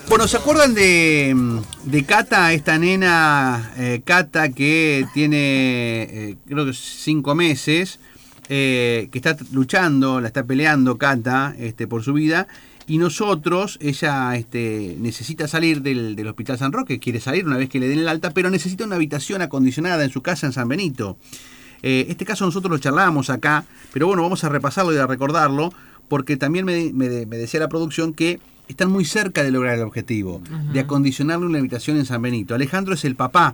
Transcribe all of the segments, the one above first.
Bueno, ¿se acuerdan de Cata, esta nena Cata que tiene creo que 5 meses, que está luchando, la está peleando Cata por su vida? Y nosotros, ella necesita salir del Hospital San Roque, quiere salir una vez que le den el alta, pero necesita una habitación acondicionada en su casa en San Benito. Este caso nosotros lo charlábamos acá, pero bueno, vamos a repasarlo y a recordarlo, porque también me decía la producción que están muy cerca de lograr el objetivo, de acondicionarle una habitación en San Benito. Alejandro es el papá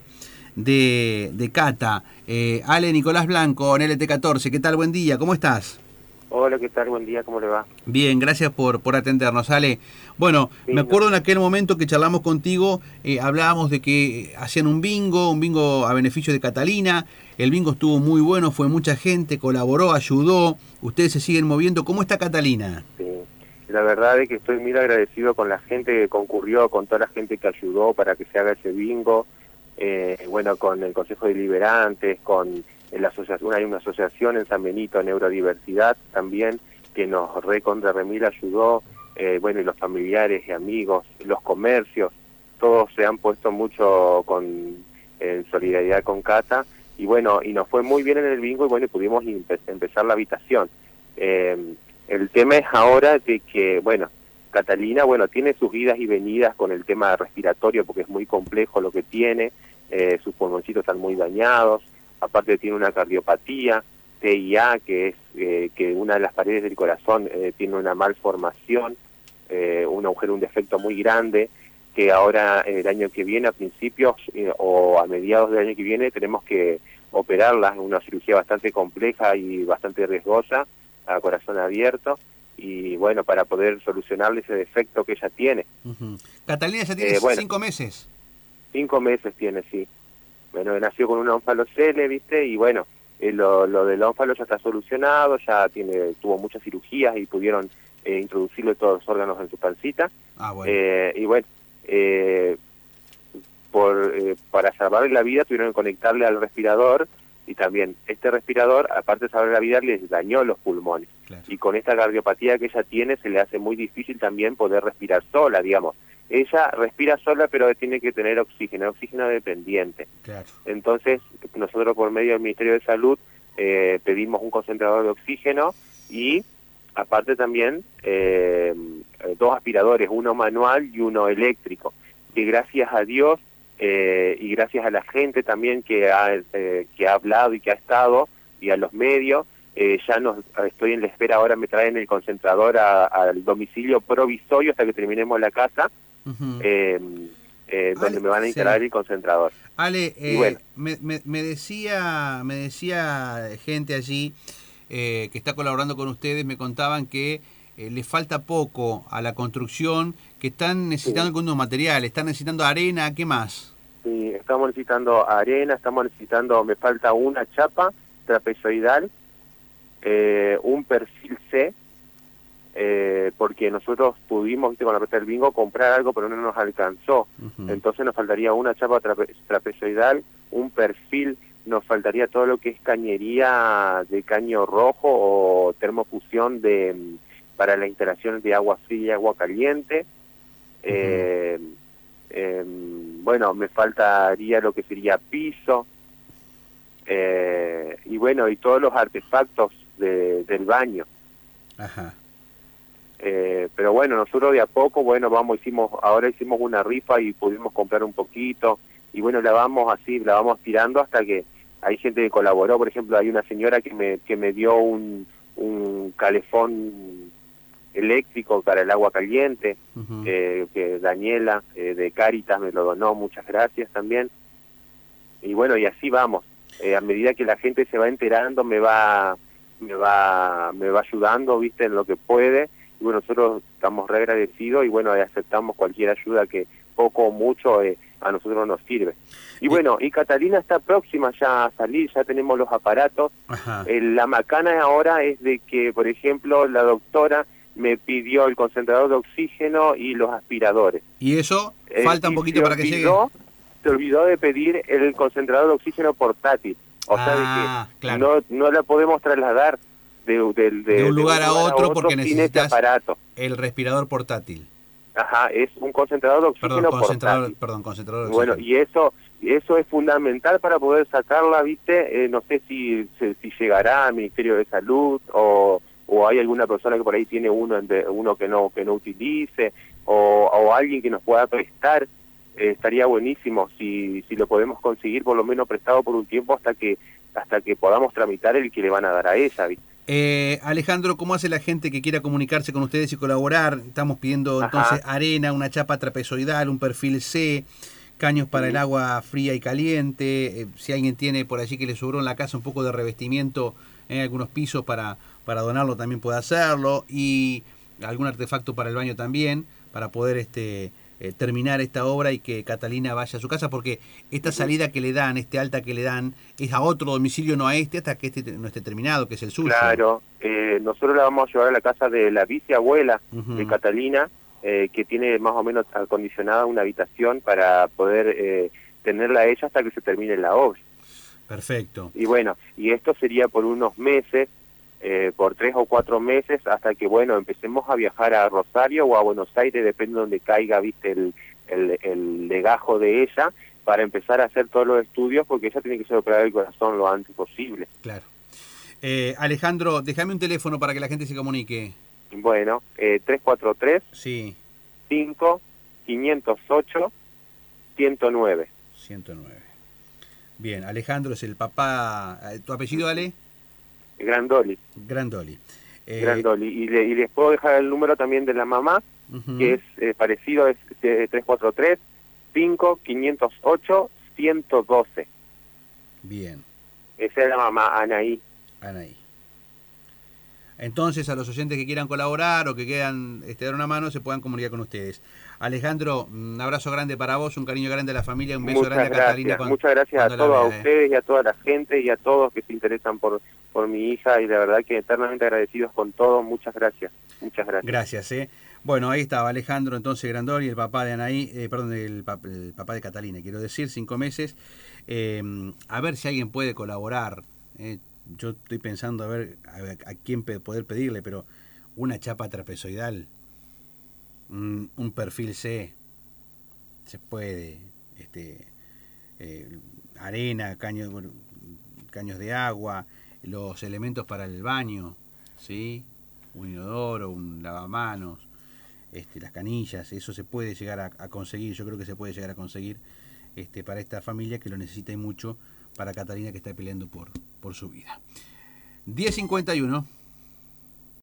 de Cata. Ale Nicolás Blanco, en LT14, ¿qué tal? Buen día, ¿cómo estás? Hola, ¿qué tal? Buen día, ¿cómo le va? Bien, gracias por atendernos, Ale. Bueno, sí, me acuerdo en aquel momento que charlamos contigo, hablábamos de que hacían un bingo a beneficio de Catalina. El bingo estuvo muy bueno, fue mucha gente, colaboró, ayudó, ustedes se siguen moviendo. ¿Cómo está Catalina? Sí, la verdad es que estoy muy agradecido con la gente que concurrió, con toda la gente que ayudó para que se haga ese bingo, bueno, con el Consejo Deliberantes, con la asociación, hay una asociación en San Benito, Neurodiversidad también, que nos remil ayudó, bueno, y los familiares y amigos, los comercios, todos se han puesto mucho en solidaridad con Cata, y bueno, y nos fue muy bien en el bingo, y bueno, pudimos empezar la habitación. El tema es ahora de que, bueno, Catalina, bueno, tiene sus idas y venidas con el tema respiratorio, porque es muy complejo lo que tiene, sus pulmoncitos están muy dañados, aparte tiene una cardiopatía, TIA, que es que una de las paredes del corazón tiene una malformación, un agujero, un defecto muy grande, que ahora el año que viene, a principios o a mediados del año que viene, tenemos que operarla, una cirugía bastante compleja y bastante riesgosa, a corazón abierto, y bueno, para poder solucionarle ese defecto que ella tiene. Catalina ya tiene 5 meses. 5 meses tiene, sí. Bueno, nació con un ónfalocele, ¿viste? Y bueno, lo del ónfalo ya está solucionado, ya tuvo muchas cirugías y pudieron introducirle todos los órganos en su pancita. Bueno. Y bueno, para salvarle la vida tuvieron que conectarle al respirador, y también este respirador, aparte de salvarle la vida, les dañó los pulmones. Claro. Y con esta cardiopatía que ella tiene, se le hace muy difícil también poder respirar sola, digamos. Ella respira sola, pero tiene que tener oxígeno dependiente. Claro. Entonces, nosotros por medio del Ministerio de Salud pedimos un concentrador de oxígeno y aparte también 2 aspiradores, uno manual y uno eléctrico, que gracias a Dios y gracias a la gente también que ha hablado y que ha estado, y a los medios, estoy en la espera, ahora me traen el concentrador al domicilio provisorio hasta que terminemos la casa, donde Ale, me van a instalar el concentrador. Ale, bueno, me decía gente allí que está colaborando con ustedes, me contaban que les falta poco a la construcción, que están necesitando algunos materiales, están necesitando arena, ¿qué más? Sí, estamos necesitando arena, me falta una chapa trapezoidal, un perfil C, porque nosotros pudimos, ¿viste?, con la ruta del bingo comprar algo, pero no nos alcanzó. Entonces nos faltaría una chapa trapezoidal, un perfil, nos faltaría todo lo que es cañería de caño rojo o termofusión para la instalación de agua fría y agua caliente. Bueno, me faltaría lo que sería piso, y bueno, y todos los artefactos del baño. Ajá. Pero bueno, nosotros de a poco, bueno, ahora hicimos una rifa y pudimos comprar un poquito, y bueno, la vamos tirando hasta que hay gente que colaboró. Por ejemplo, hay una señora que me dio un calefón eléctrico para el agua caliente, que Daniela de Cáritas me lo donó, muchas gracias también. Y bueno, y así vamos. A medida que la gente se va enterando, me va ayudando, ¿viste?, en lo que puede. Y bueno, nosotros estamos re agradecidos y bueno, aceptamos cualquier ayuda que poco o mucho a nosotros nos sirve. Y bueno, y Catalina está próxima ya a salir, ya tenemos los aparatos. La macana ahora es de que, por ejemplo, la doctora me pidió el concentrador de oxígeno y los aspiradores. ¿Y eso? ¿Falta un poquito para que llegue? Se olvidó de pedir el concentrador de oxígeno portátil. O sea, de que claro, no la podemos trasladar de un lugar a otro porque necesitas aparato. El respirador portátil. Ajá, es un concentrador de oxígeno portátil. Concentrador de Bueno, oxígeno. y eso es fundamental para poder sacarla, ¿viste? No sé si llegará al Ministerio de Salud o hay alguna persona que por ahí tiene uno que no utilice o alguien que nos pueda prestar. Estaría buenísimo si lo podemos conseguir por lo menos prestado por un tiempo hasta que podamos tramitar el que le van a dar a ella, ¿viste? Alejandro, ¿cómo hace la gente que quiera comunicarse con ustedes y colaborar? Estamos pidiendo entonces arena, una chapa trapezoidal, un perfil C, caños para el agua fría y caliente. Si alguien tiene por allí que le sobró en la casa un poco de revestimiento en algunos pisos para donarlo, también puede hacerlo. Y algún artefacto para el baño también, para poder terminar esta obra y que Catalina vaya a su casa, porque esta salida que le dan, alta que le dan, es a otro domicilio, no a hasta que no esté terminado, que es el suyo. Claro, nosotros la vamos a llevar a la casa de la bisabuela de Catalina, que tiene más o menos acondicionada una habitación para poder tenerla a ella hasta que se termine la obra. Perfecto. Y bueno, y esto sería por unos meses, por 3 o 4 meses, hasta que, bueno, empecemos a viajar a Rosario o a Buenos Aires, depende de donde caiga, viste, el legajo de ella, para empezar a hacer todos los estudios, porque ella tiene que ser operada del corazón lo antes posible. Claro. Alejandro, déjame un teléfono para que la gente se comunique. Bueno, 343 sí. 5 508 109. 109. Bien, Alejandro es el papá. ¿Tu apellido, Ale? Grandoli. Grandoli. Grandoli. Y les puedo dejar el número también de la mamá, que es parecido, es 343 5 508 112. Bien. Esa es la mamá, Anaí. Anaí. Entonces, a los oyentes que quieran colaborar o que quieran dar una mano, se puedan comunicar con ustedes. Alejandro, un abrazo grande para vos, un cariño grande a la familia, un beso grande a Catalina. Muchas gracias a todos, a ustedes y a toda la gente y a todos que se interesan por mi hija, y la verdad que eternamente agradecidos con todos. Muchas gracias. Muchas gracias. Gracias. Bueno, ahí estaba Alejandro, entonces Grandoli, el papá de Anaí, el papá de Catalina, quiero decir, 5 meses. A ver si alguien puede colaborar. Yo estoy pensando a ver a quién poder pedirle, pero una chapa trapezoidal, un perfil C, se puede, arena, caños de agua, los elementos para el baño, ¿sí? Un inodoro, un lavamanos, las canillas, eso se puede llegar a conseguir, yo creo que se puede llegar a conseguir para esta familia que lo necesita y mucho, para Catalina que está peleando por su vida. 10:51.